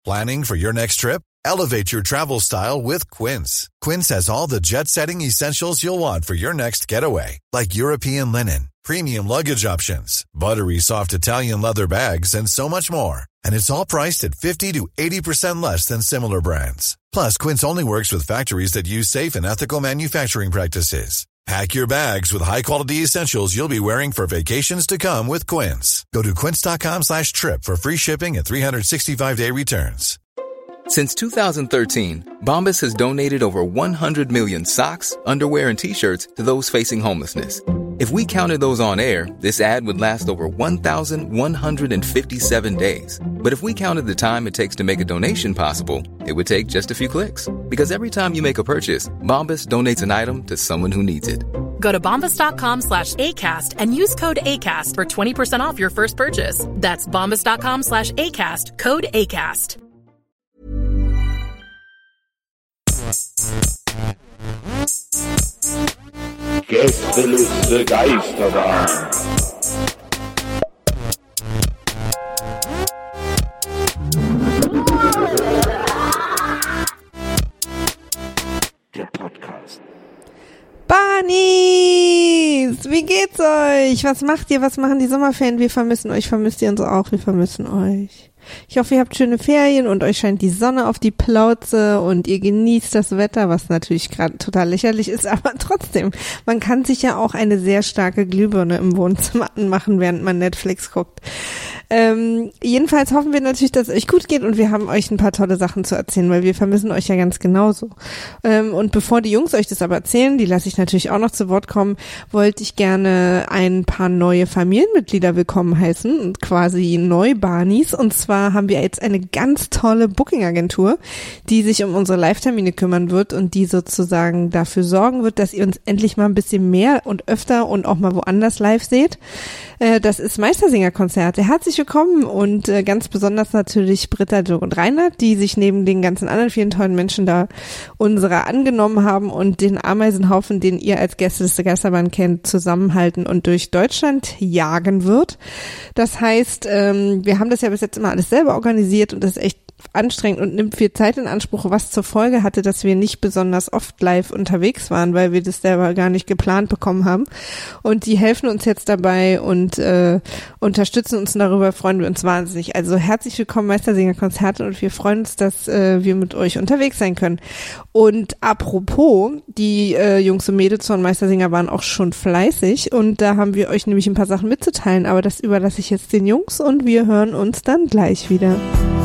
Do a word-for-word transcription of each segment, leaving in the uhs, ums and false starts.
Planning for your next trip? Elevate your travel style with Quince. Quince has all the jet-setting essentials you'll want for your next getaway, like European linen, premium luggage options, buttery soft Italian leather bags, and so much more. And it's all priced at fifty to eighty percent less than similar brands. Plus, Quince only works with factories that use safe and ethical manufacturing practices. Pack your bags with high-quality essentials you'll be wearing for vacations to come with Quince. Go to quince.com slash trip for free shipping and three sixty-five day returns. Since two thousand thirteen, Bombas has donated over one hundred million socks, underwear, and T-shirts to those facing homelessness. If we counted those on air, this ad would last over one thousand one hundred fifty-seven days. But if we counted the time it takes to make a donation possible, it would take just a few clicks. Because every time you make a purchase, Bombas donates an item to someone who needs it. Go to bombas.com slash ACAST and use code ACAST for twenty percent off your first purchase. That's bombas.com slash ACAST, code ACAST. Gästeliste Geisterbahn. Der Podcast. Barnies, wie geht's euch? Was macht ihr? Was machen die Sommerferien? Wir vermissen euch. Vermisst ihr uns auch? Wir vermissen euch. Ich hoffe, ihr habt schöne Ferien und euch scheint die Sonne auf die Plauze und ihr genießt das Wetter, was natürlich gerade total lächerlich ist, aber trotzdem, man kann sich ja auch eine sehr starke Glühbirne im Wohnzimmer anmachen, während man Netflix guckt. Ähm, jedenfalls hoffen wir natürlich, dass es euch gut geht und wir haben euch ein paar tolle Sachen zu erzählen, weil wir vermissen euch ja ganz genauso. Ähm, und bevor die Jungs euch das aber erzählen, die lasse ich natürlich auch noch zu Wort kommen, wollte ich gerne ein paar neue Familienmitglieder willkommen heißen und quasi Neu-Barnies. Und zwar haben wir jetzt eine ganz tolle Booking-Agentur, die sich um unsere Live-Termine kümmern wird und die sozusagen dafür sorgen wird, dass ihr uns endlich mal ein bisschen mehr und öfter und auch mal woanders live seht. Äh, das ist Meistersinger-Konzerte. Herzlich willkommen und äh, ganz besonders natürlich Britta, Dirk und Reinhard, die sich neben den ganzen anderen vielen tollen Menschen da unserer angenommen haben und den Ameisenhaufen, den ihr als Gästeliste Geisterbahn kennt, zusammenhalten und durch Deutschland jagen wird. Das heißt, ähm, wir haben das ja bis jetzt immer alles selber organisiert und das ist echt anstrengend und nimmt viel Zeit in Anspruch, was zur Folge hatte, dass wir nicht besonders oft live unterwegs waren, weil wir das selber gar nicht geplant bekommen haben. Und die helfen uns jetzt dabei und äh, unterstützen uns und darüber freuen wir uns wahnsinnig. Also herzlich willkommen Meistersinger Konzerte und wir freuen uns, dass äh, wir mit euch unterwegs sein können. Und apropos, die äh, Jungs und Mädels von Meistersinger waren auch schon fleißig und da haben wir euch nämlich ein paar Sachen mitzuteilen, aber das überlasse ich jetzt den Jungs und wir hören uns dann gleich wieder.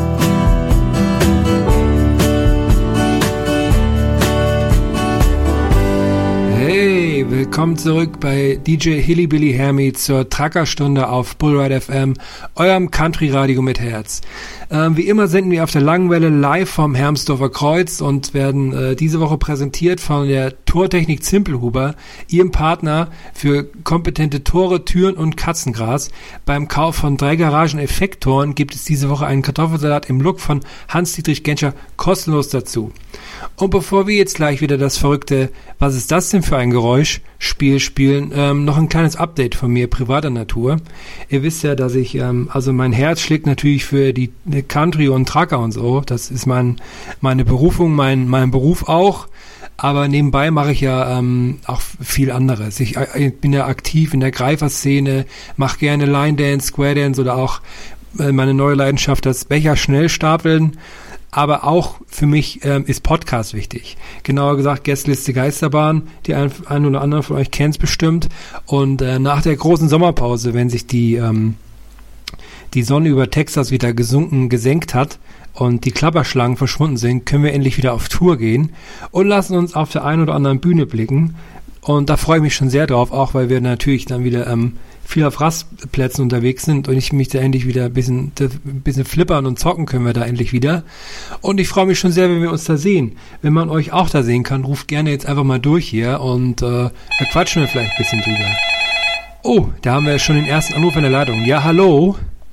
Hey, willkommen zurück bei D J Hillybilly Hermy zur Trackerstunde auf Bullride F M, eurem Country-Radio mit Herz. Ähm, wie immer senden wir auf der Langwelle live vom Hermsdorfer Kreuz und werden äh, diese Woche präsentiert von der Tortechnik Zimpelhuber, ihrem Partner für kompetente Tore, Türen und Katzengras. Beim Kauf von drei Garagen-Effektoren gibt es diese Woche einen Kartoffelsalat im Look von Hans-Dietrich Genscher kostenlos dazu. Und bevor wir jetzt gleich wieder das verrückte "Was ist das denn für ein Geräusch" Spiel spielen, ähm, noch ein kleines Update von mir privater Natur. Ihr wisst ja, dass ich, ähm, also mein Herz schlägt natürlich für die Country und Tracker und so. Das ist mein meine Berufung, mein mein Beruf auch. Aber nebenbei mache ich ja ähm, auch viel anderes. Ich, ich bin ja aktiv in der Greiferszene, mache gerne Line Dance, Square Dance oder auch äh, meine neue Leidenschaft, das Becher schnell stapeln. Aber auch für mich ähm, ist Podcast wichtig. Genauer gesagt Gästeliste Geisterbahn. Die ein, ein oder andere von euch kennt es bestimmt. Und äh, nach der großen Sommerpause, wenn sich die ähm, die Sonne über Texas wieder gesunken, gesenkt hat und die Klapperschlangen verschwunden sind, können wir endlich wieder auf Tour gehen und lassen uns auf der einen oder anderen Bühne blicken. Und da freue ich mich schon sehr drauf, auch weil wir natürlich dann wieder ähm, viel auf Rastplätzen unterwegs sind und ich mich da endlich wieder ein bisschen, ein bisschen flippern und zocken können wir da endlich wieder. Und ich freue mich schon sehr, wenn wir uns da sehen. Wenn man euch auch da sehen kann, ruft gerne jetzt einfach mal durch hier und äh, da quatschen wir vielleicht ein bisschen drüber. Oh, da haben wir schon den ersten Anruf in der Leitung. Ja, hallo?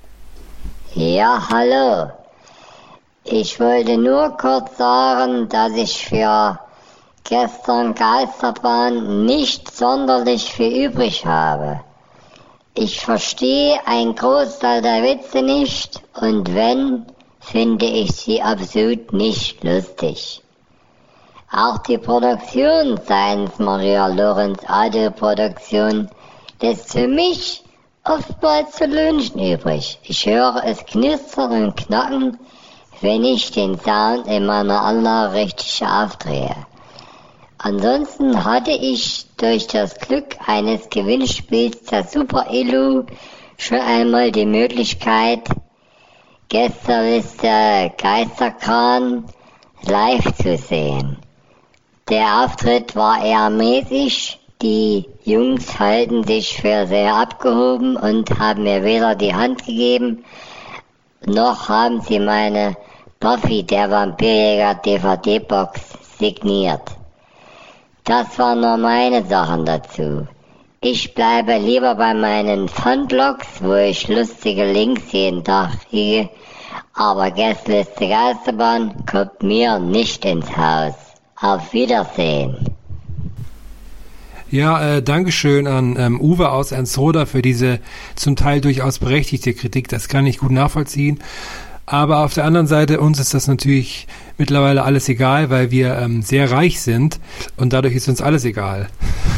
Ja, hallo. Ich wollte nur kurz sagen, dass ich für gestern Geisterbahn nicht sonderlich viel übrig habe. Ich verstehe einen Großteil der Witze nicht und wenn, finde ich sie absolut nicht lustig. Auch die Produktion seitens Maria Lorenz Audioproduktion lässt für mich oftmals zu wünschen übrig. Ich höre es knistern und knacken, wenn ich den Sound in meiner Anlage richtig aufdrehe. Ansonsten hatte ich durch das Glück eines Gewinnspiels der Super Elu schon einmal die Möglichkeit, Gästeliste Geisterkran live zu sehen. Der Auftritt war eher mäßig, die Jungs halten sich für sehr abgehoben und haben mir weder die Hand gegeben, noch haben sie meine Buffy der Vampirjäger D V D-Box signiert. Das waren nur meine Sachen dazu. Ich bleibe lieber bei meinen Funblogs, wo ich lustige Links jeden Tag kriege, aber Gästeliste Geisterbahn kommt mir nicht ins Haus. Auf Wiedersehen. Ja, äh, Dankeschön an ähm, Uwe aus Ernsthoda für diese zum Teil durchaus berechtigte Kritik. Das kann ich gut nachvollziehen. Aber auf der anderen Seite, uns ist das natürlich mittlerweile alles egal, weil wir ähm, sehr reich sind und dadurch ist uns alles egal.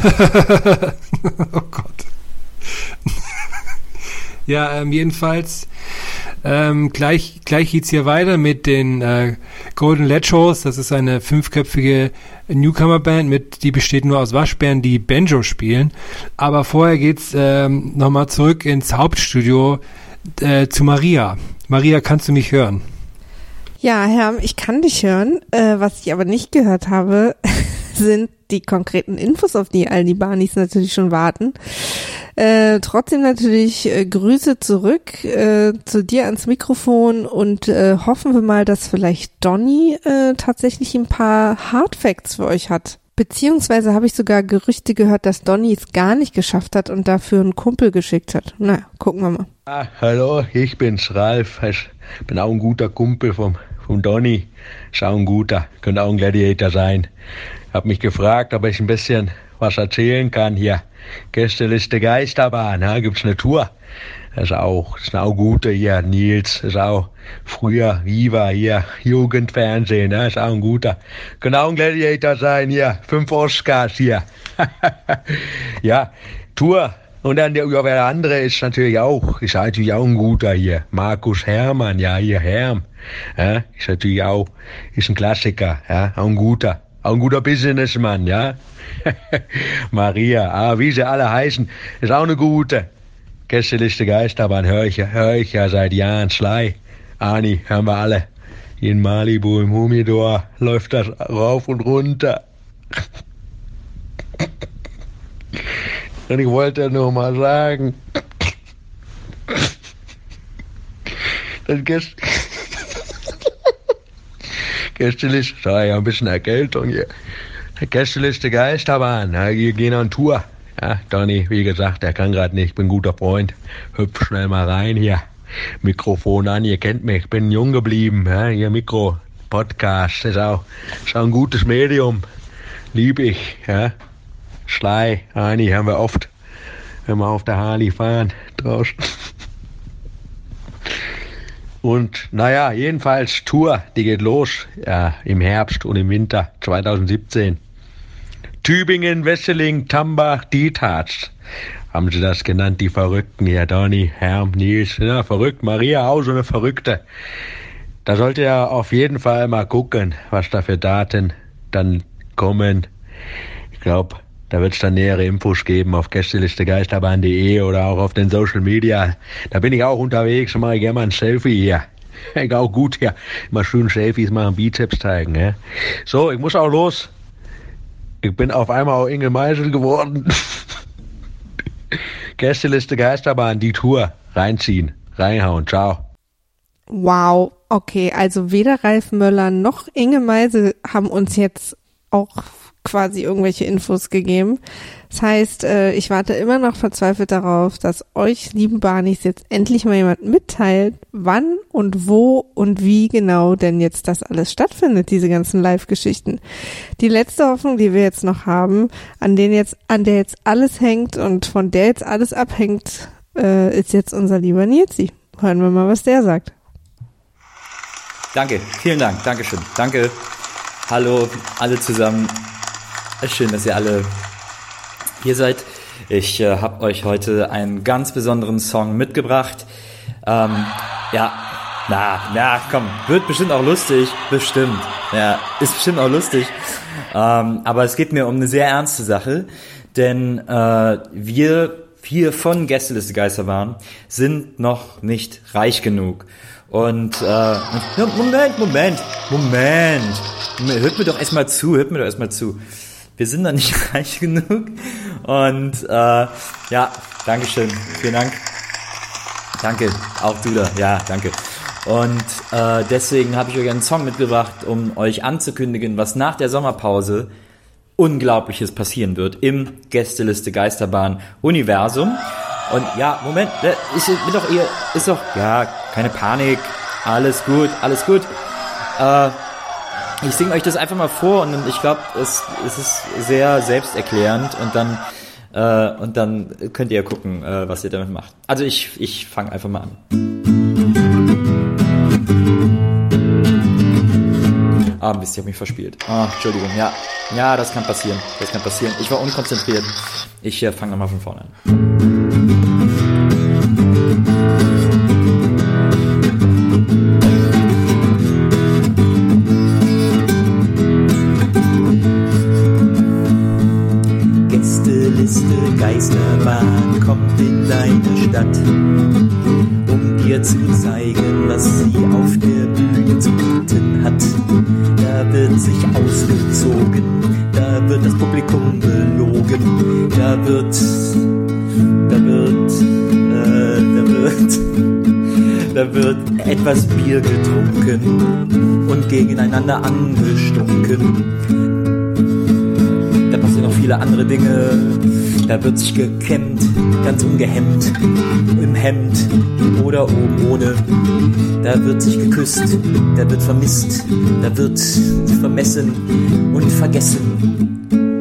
Oh Gott. Ja, ähm, jedenfalls ähm, gleich gleich geht's hier weiter mit den äh, Golden Ledgers. Das ist eine fünfköpfige Newcomer-Band, mit die besteht nur aus Waschbären, die Banjo spielen. Aber vorher geht's ähm, nochmal zurück ins Hauptstudio äh, zu Maria. Maria, kannst du mich hören? Ja, Herr, ich kann dich hören. Äh, was ich aber nicht gehört habe, sind die konkreten Infos, auf die all die Barnies natürlich schon warten. Äh, trotzdem natürlich äh, Grüße zurück äh, zu dir ans Mikrofon und äh, hoffen wir mal, dass vielleicht Donny äh, tatsächlich ein paar Hardfacts für euch hat. Beziehungsweise habe ich sogar Gerüchte gehört, dass Donny es gar nicht geschafft hat und dafür einen Kumpel geschickt hat. Na, gucken wir mal. Ah, hallo, ich bin's, Ralf. Ich bin auch ein guter Kumpel vom, vom Donny. Ist auch ein guter, könnte auch ein Gladiator sein. Hab mich gefragt, ob ich ein bisschen was erzählen kann hier. Gästeliste Geisterbahn, ja, gibt's eine Tour. Das ist auch, das ist auch gute hier, Nils, ist auch früher Viva hier, Jugendfernsehen, ja, ist auch ein guter. Könnte auch ein Gladiator sein hier, fünf Oscars hier. Ja, Tour. Und dann der, der andere ist natürlich auch, ist natürlich auch ein guter hier. Markus Hermann, ja, hier Herm. Ja, ist natürlich auch, ist ein Klassiker, ja, auch ein guter. Auch ein guter Businessmann, ja. Maria, ah, wie sie alle heißen, ist auch eine gute. Gästeliste Geisterbahn höre ich, hör ich ja seit Jahren. Sly, Ani, hören wir alle. In Malibu, im Humidor läuft das rauf und runter. Und ich wollte nur mal sagen, das Gäst Gästeliste, sorry, ein bisschen Erkältung hier. Gästeliste Geisterbahn, ja, wir gehen an Tour. Ja, Donny, wie gesagt, der kann gerade nicht, bin ein guter Freund. Hüpf schnell mal rein hier. Mikrofon an, ihr kennt mich, bin jung geblieben. Ja, hier Mikro, Podcast, ist auch, ist auch ein gutes Medium. Lieb ich, ja. Schlei, Ani, haben wir oft, wenn wir auf der Harley fahren, draußen. Und naja, jedenfalls Tour, die geht los ja, im Herbst und im Winter zwanzig siebzehn. Tübingen, Wesseling, Tambach, Dietharz. Haben sie das genannt, die Verrückten. Ja, Donny, Herm, Nils, ja, verrückt. Maria auch so eine Verrückte. Da sollt ihr auf jeden Fall mal gucken, was da für Daten dann kommen. Ich glaube, da wird es dann nähere Infos geben auf gästelistegeisterbahn punkt de oder auch auf den Social Media. Da bin ich auch unterwegs und mache ich gerne mal ein Selfie hier. Ich auch gut hier. Immer schön Selfies machen, Bizeps zeigen. Ja. So, ich muss auch los. Ich bin auf einmal auch Inge Meisel geworden. Gästeliste Geisterbahn, die Tour. Reinziehen, reinhauen. Ciao. Wow, okay, also weder Ralf Möller noch Inge Meisel haben uns jetzt auch quasi irgendwelche Infos gegeben. Das heißt, äh, ich warte immer noch verzweifelt darauf, dass euch, lieben Barnies, jetzt endlich mal jemand mitteilt, wann und wo und wie genau denn jetzt das alles stattfindet, diese ganzen Live-Geschichten. Die letzte Hoffnung, die wir jetzt noch haben, an den jetzt, an der jetzt alles hängt und von der jetzt alles abhängt, äh, ist jetzt unser lieber Nilsi. Hören wir mal, was der sagt. danke, vielen Dank, Dankeschön, danke. Hallo, alle zusammen. Schön, dass ihr alle hier seid. Ich äh, habe euch heute einen ganz besonderen Song mitgebracht. Ähm, ja, na, na, komm, wird bestimmt auch lustig, bestimmt. Ja, ist bestimmt auch lustig. Ähm, aber es geht mir um eine sehr ernste Sache, denn äh, wir hier von Gästeliste Geisterbahn sind noch nicht reich genug. Und, äh, ja, Moment, Moment, Moment. Hört mir doch erstmal zu, hört mir doch erstmal zu. Wir sind noch nicht reich genug. Und, äh, ja, Dankeschön, vielen Dank. Danke, auch du da, ja, danke. Und äh, deswegen habe ich euch einen Song mitgebracht, um euch anzukündigen, was nach der Sommerpause Unglaubliches passieren wird im Gästeliste Geisterbahn Universum. Und ja, Moment, ist, ist doch ihr, ist doch, ja, keine Panik, alles gut, alles gut. Äh, ich singe euch das einfach mal vor und ich glaube, es, es ist sehr selbsterklärend und dann äh, und dann könnt ihr gucken, äh, was ihr damit macht. Also ich, ich fange einfach mal an. Ah, Mist, ich habe mich verspielt. Ah, Entschuldigung, ja. Ja, das kann passieren. Das kann passieren. Ich war unkonzentriert. Ich äh, fange nochmal von vorne an. Gästeliste Geisterbahn kommt in deine Stadt, um dir zu zeigen, was sie auf der Bühne zu bieten hat. Da wird sich ausgezogen, da wird das Publikum belogen, da wird, da wird, äh, da wird, da wird etwas Bier getrunken und gegeneinander angestunken. Da passieren noch viele andere Dinge. Da wird sich gekämmt, ganz ungehemmt, im Hemd oder oben ohne. Da wird sich geküsst, da wird vermisst, da wird vermessen und vergessen.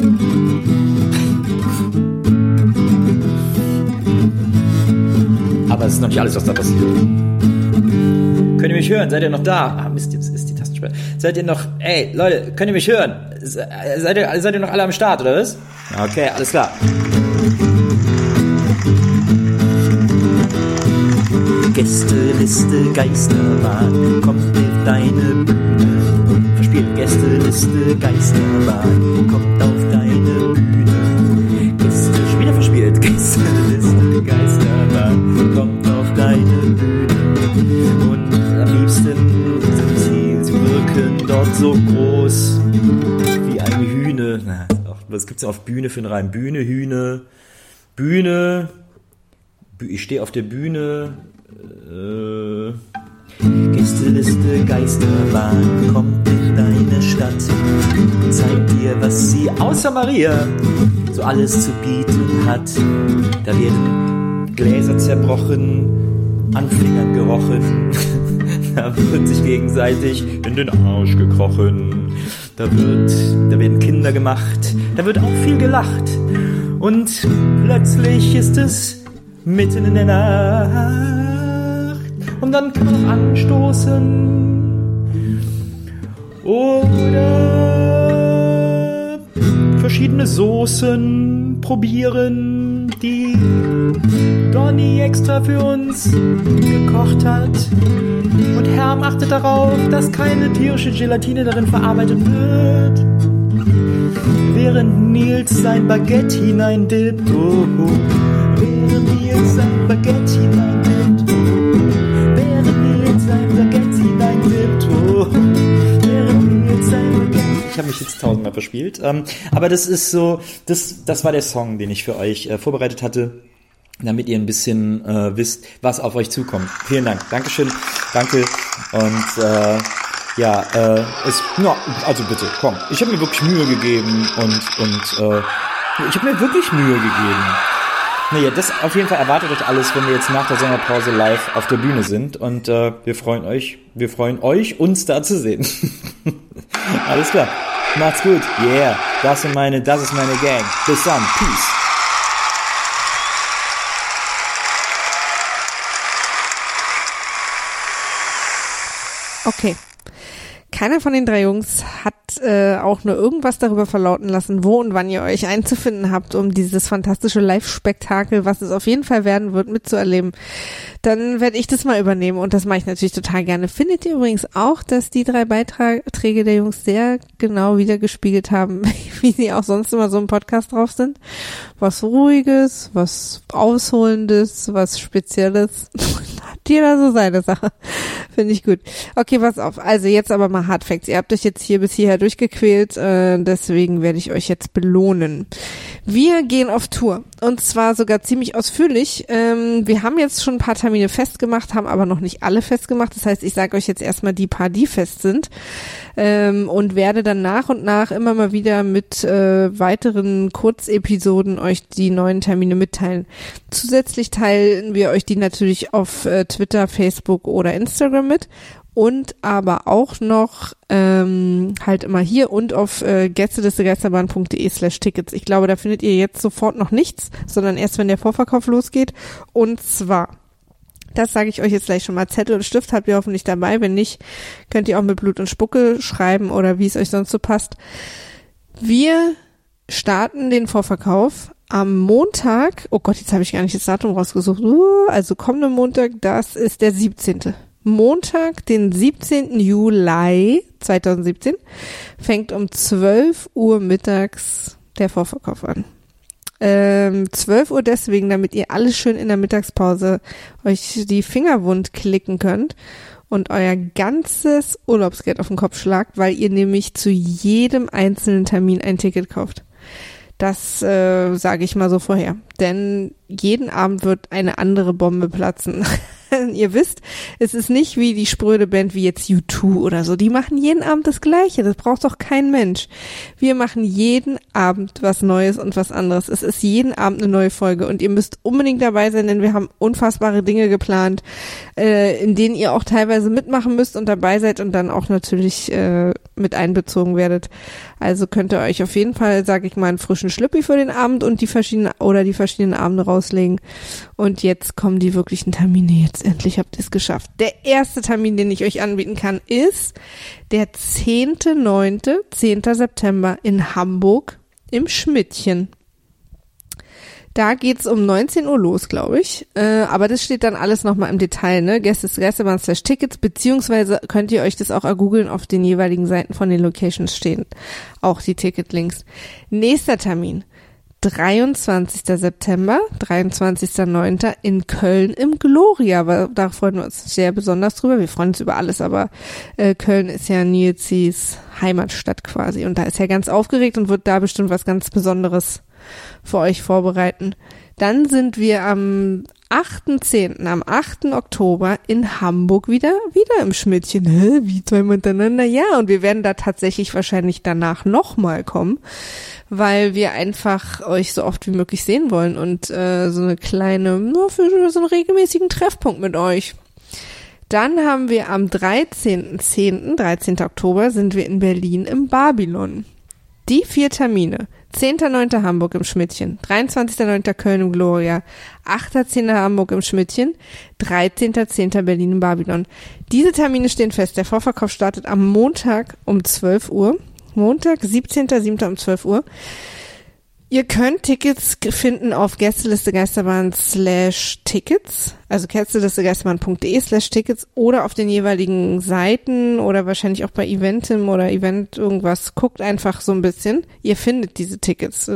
Aber es ist noch nicht alles, was da passiert. Könnt ihr mich hören? Seid ihr noch da? Ah, Mist, jetzt ist die Tastensperre. Seid ihr noch, ey, Leute, könnt ihr mich hören? Seid ihr, seid ihr noch alle am Start, oder was? Okay, alles klar. Gästeliste Geisterbahn kommt auf deine Bühne. Verspielt Gästeliste Geisterbahn kommt auf deine Bühne. Gäste, schon wieder verspielt. Gästeliste Geisterbahn kommt auf deine Bühne. Und am liebsten sind sie, sie wirken dort so groß wie eine Hühne. Na, was gibt's auf Bühne für einen Reim? Bühne, Hühne, Bühne. Ich stehe auf der Bühne. Äh, Gästeliste Geisterbahn kommt in deine Stadt und zeigt dir, was sie außer Maria so alles zu bieten hat. Da werden Gläser zerbrochen, an Fingern gerochen, da wird sich gegenseitig in den Arsch gekrochen, da wird, da werden Kinder gemacht, da wird auch viel gelacht und plötzlich ist es mitten in der Nacht und dann kann man auch anstoßen oder verschiedene Soßen probieren, die Donny extra für uns gekocht hat. Und Herm achtet darauf, dass keine tierische Gelatine darin verarbeitet wird, während Nils sein Baguette hineindippt. Oh, oh. Während Nils sein Baguette hineindippt. Während Nils sein Baguette hineindippt. Oh. Während Nils sein Baguette. Ich habe mich jetzt tausendmal verspielt. Ähm, aber das ist so, das, das war der Song, den ich für euch äh, vorbereitet hatte, damit ihr ein bisschen äh, wisst, was auf euch zukommt. Vielen Dank. Dankeschön. Danke. Und äh, ja, äh, es, ja, also bitte, komm. Ich habe mir wirklich Mühe gegeben und und äh, ich habe mir wirklich Mühe gegeben. Naja, das auf jeden Fall erwartet euch alles, wenn wir jetzt nach der Sommerpause live auf der Bühne sind und äh, wir freuen euch, wir freuen euch, uns da zu sehen. Alles klar. Macht's gut. Yeah. Das sind meine, das ist meine Gang. Bis dann. Peace. Okay. keiner von den drei Jungs hat äh, auch nur irgendwas darüber verlauten lassen, wo und wann ihr euch einzufinden habt, um dieses fantastische Live-Spektakel, was es auf jeden Fall werden wird, mitzuerleben. Dann werde ich das mal übernehmen und das mache ich natürlich total gerne. Findet ihr übrigens auch, dass die drei Beiträge der Jungs sehr genau wiedergespiegelt haben, wie sie auch sonst immer so im Podcast drauf sind? Was Ruhiges, was Ausholendes, was Spezielles. Hat jeder so seine Sache. Finde ich gut. Okay, pass auf. Also jetzt aber mal Hard Facts. Ihr habt euch jetzt hier bis hierher durchgequält, äh, deswegen werde ich euch jetzt belohnen. Wir gehen auf Tour und zwar sogar ziemlich ausführlich. Ähm, wir haben jetzt schon ein paar Termine festgemacht, haben aber noch nicht alle festgemacht. Das heißt, ich sage euch jetzt erstmal die paar, die fest sind ähm, und werde dann nach und nach immer mal wieder mit äh, weiteren Kurzepisoden euch die neuen Termine mitteilen. Zusätzlich teilen wir euch die natürlich auf äh, Twitter, Facebook oder Instagram mit. Und aber auch noch ähm, halt immer hier und auf äh, gästelistegeisterbahn.de slash Tickets. Ich glaube, da findet ihr jetzt sofort noch nichts, sondern erst, wenn der Vorverkauf losgeht. Und zwar, das sage ich euch jetzt gleich schon mal, Zettel und Stift habt ihr hoffentlich dabei. Wenn nicht, könnt ihr auch mit Blut und Spucke schreiben oder wie es euch sonst so passt. Wir starten den Vorverkauf am Montag. Oh Gott, jetzt habe ich gar nicht das Datum rausgesucht. Uh, also kommenden Montag, das ist der siebzehnte Montag, den siebzehnten Juli zweitausendsiebzehn, fängt um zwölf Uhr mittags der Vorverkauf an. Ähm, zwölf Uhr deswegen, damit ihr alles schön in der Mittagspause euch die Finger wund klicken könnt und euer ganzes Urlaubsgeld auf den Kopf schlagt, weil ihr nämlich zu jedem einzelnen Termin ein Ticket kauft. Das äh, sage ich mal so vorher. Denn jeden Abend wird eine andere Bombe platzen. Ihr wisst, es ist nicht wie die spröde Band wie jetzt U zwei oder so. Die machen jeden Abend das Gleiche. Das braucht doch kein Mensch. Wir machen jeden Abend was Neues und was anderes. Es ist jeden Abend eine neue Folge und ihr müsst unbedingt dabei sein, denn wir haben unfassbare Dinge geplant, äh, in denen ihr auch teilweise mitmachen müsst und dabei seid und dann auch natürlich äh, mit einbezogen werdet. Also könnt ihr euch auf jeden Fall, sage ich mal, einen frischen Schlüppi für den Abend und die verschiedenen oder die verschiedenen Abende rauslegen. Und jetzt kommen die wirklichen Termine. Jetzt endlich habt ihr es geschafft. Der erste Termin, den ich euch anbieten kann, ist der zehnte neunte, zehnten September in Hamburg im Schmidtchen. Da geht's um neunzehn Uhr los, glaube ich. Äh, aber das steht dann alles nochmal im Detail, ne? Gästelistegeisterbahn slash Tickets, beziehungsweise könnt ihr euch das auch ergoogeln, auf den jeweiligen Seiten von den Locations stehen. Auch die Ticketlinks. Nächster Termin. dreiundzwanzigsten September, dreiundzwanzigsten neunten in Köln im Gloria. Aber da freuen wir uns sehr besonders drüber. Wir freuen uns über alles, aber äh, Köln ist ja Nilsis Heimatstadt quasi. Und da ist er ganz aufgeregt und wird da bestimmt was ganz Besonderes für euch vorbereiten. Dann sind wir am achten zehnten, am achten Oktober in Hamburg wieder, wieder im Schmidtchen. Hä, wie zweimal hintereinander? Ja, und wir werden da tatsächlich wahrscheinlich danach nochmal kommen, weil wir einfach euch so oft wie möglich sehen wollen und äh, so eine kleine, nur für so einen regelmäßigen Treffpunkt mit euch. Dann haben wir am dreizehnten zehnten, dreizehnten Oktober, sind wir in Berlin im Babylon. Die vier Termine. zehnten neunten Hamburg im Schmidtchen, dreiundzwanzigsten neunten Köln im Gloria, achten zehnten Hamburg im Schmidtchen, dreizehnten zehnten Berlin im Babylon. Diese Termine stehen fest. Der Vorverkauf startet am Montag um zwölf Uhr. Montag, siebzehnten siebten um zwölf Uhr. Ihr könnt Tickets finden auf gästelistegeisterbahn slash Tickets, also gästelistegeisterbahn.de slash Tickets oder auf den jeweiligen Seiten oder wahrscheinlich auch bei Eventim oder Event irgendwas. Guckt einfach so ein bisschen. Ihr findet diese Tickets.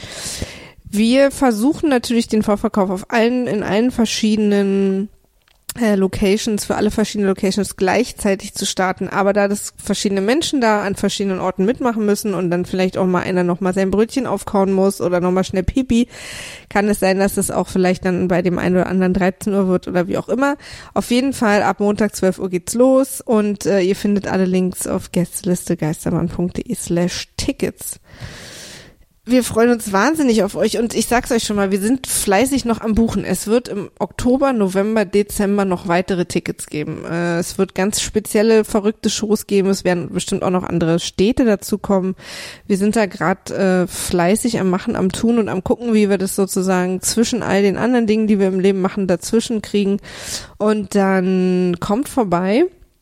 Wir versuchen natürlich den Vorverkauf auf allen, in allen verschiedenen äh, Locations, für alle verschiedenen Locations gleichzeitig zu starten, aber da das verschiedene Menschen da an verschiedenen Orten mitmachen müssen und dann vielleicht auch mal einer noch mal sein Brötchen aufkauen muss oder noch mal schnell Pipi, kann es sein, dass es auch vielleicht dann bei dem einen oder anderen dreizehn Uhr wird oder wie auch immer. Auf jeden Fall ab Montag zwölf Uhr geht's los und äh, ihr findet alle Links auf gästelistegeisterbahn.de slash Tickets. Wir freuen uns wahnsinnig auf euch und ich sag's euch schon mal, wir sind fleißig noch am Buchen. Es wird im Oktober, November, Dezember noch weitere Tickets geben. Äh, es wird ganz spezielle, verrückte Shows geben. Es werden bestimmt auch noch andere Städte dazu kommen. Wir sind da gerade äh, fleißig am Machen, am Tun und am Gucken, wie wir das sozusagen zwischen all den anderen Dingen, die wir im Leben machen, dazwischen kriegen. Und dann kommt vorbei.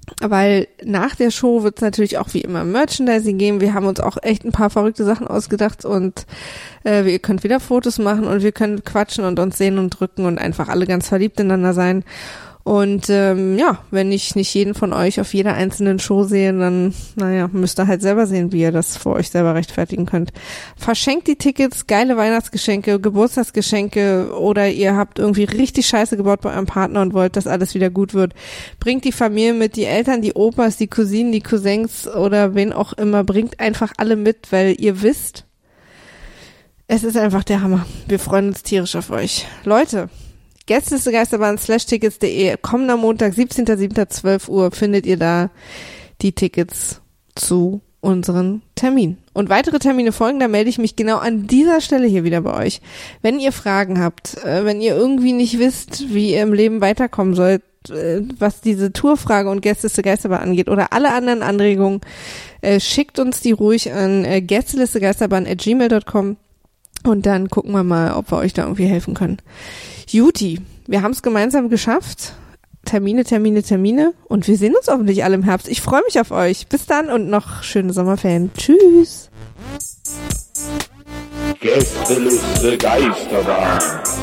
Weil nach der Show wird es natürlich auch wie immer Merchandising geben. Wir haben uns auch echt ein paar verrückte Sachen ausgedacht und äh, ihr könnt wieder Fotos machen und wir können quatschen und uns sehen und drücken und einfach alle ganz verliebt ineinander sein. Und ähm, ja, wenn ich nicht jeden von euch auf jeder einzelnen Show sehe, dann, naja, müsst ihr halt selber sehen, wie ihr das für euch selber rechtfertigen könnt. Verschenkt die Tickets, geile Weihnachtsgeschenke, Geburtstagsgeschenke oder ihr habt irgendwie richtig Scheiße gebaut bei eurem Partner und wollt, dass alles wieder gut wird. Bringt die Familie mit, die Eltern, die Opas, die Cousinen, die Cousins oder wen auch immer. Bringt einfach alle mit, weil ihr wisst, es ist einfach der Hammer. Wir freuen uns tierisch auf euch. Leute, Gästeliste Geisterbahn slash tickets punkt de, kommender Montag, siebzehnter siebter zwölf Uhr, findet ihr da die Tickets zu unseren Termin. Und weitere Termine folgen, da melde ich mich genau an dieser Stelle hier wieder bei euch. Wenn ihr Fragen habt, äh, wenn ihr irgendwie nicht wisst, wie ihr im Leben weiterkommen sollt, äh, was diese Tourfrage und Gästeliste Geisterbahn angeht oder alle anderen Anregungen, äh, schickt uns die ruhig an äh, gästelistegeisterbahn at gmail dot com und dann gucken wir mal, ob wir euch da irgendwie helfen können. Juti, wir haben es gemeinsam geschafft. Termine, Termine, Termine. Und wir sehen uns hoffentlich alle im Herbst. Ich freue mich auf euch. Bis dann und noch schöne Sommerferien. Tschüss. Gästeliste Geisterbahn.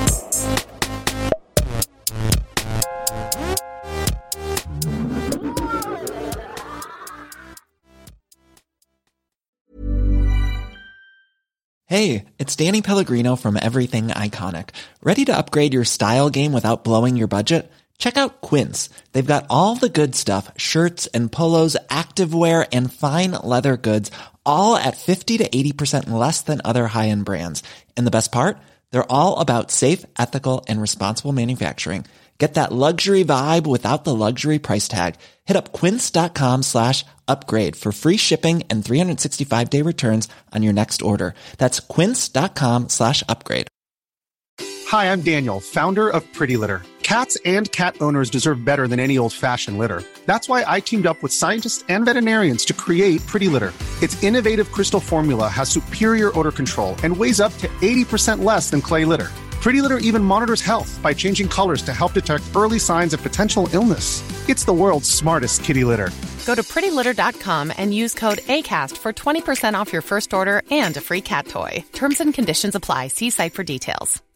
Hey, it's Danny Pellegrino from Everything Iconic. Ready to upgrade your style game without blowing your budget? Check out Quince. They've got all the good stuff, shirts and polos, activewear, and fine leather goods, all at fifty to eighty percent less than other high-end brands. And the best part? They're all about safe, ethical, and responsible manufacturing. Get that luxury vibe without the luxury price tag. Hit up quince.com slash upgrade for free shipping and three sixty-five day returns on your next order. That's quince.com slash upgrade. Hi, I'm Daniel, founder of Pretty Litter. Cats and cat owners deserve better than any old-fashioned litter. That's why I teamed up with scientists and veterinarians to create Pretty Litter. Its innovative crystal formula has superior odor control and weighs up to eighty percent less than clay litter. Pretty Litter even monitors health by changing colors to help detect early signs of potential illness. It's the world's smartest kitty litter. Go to pretty litter dot com and use code ACAST for twenty percent off your first order and a free cat toy. Terms and conditions apply. See site for details.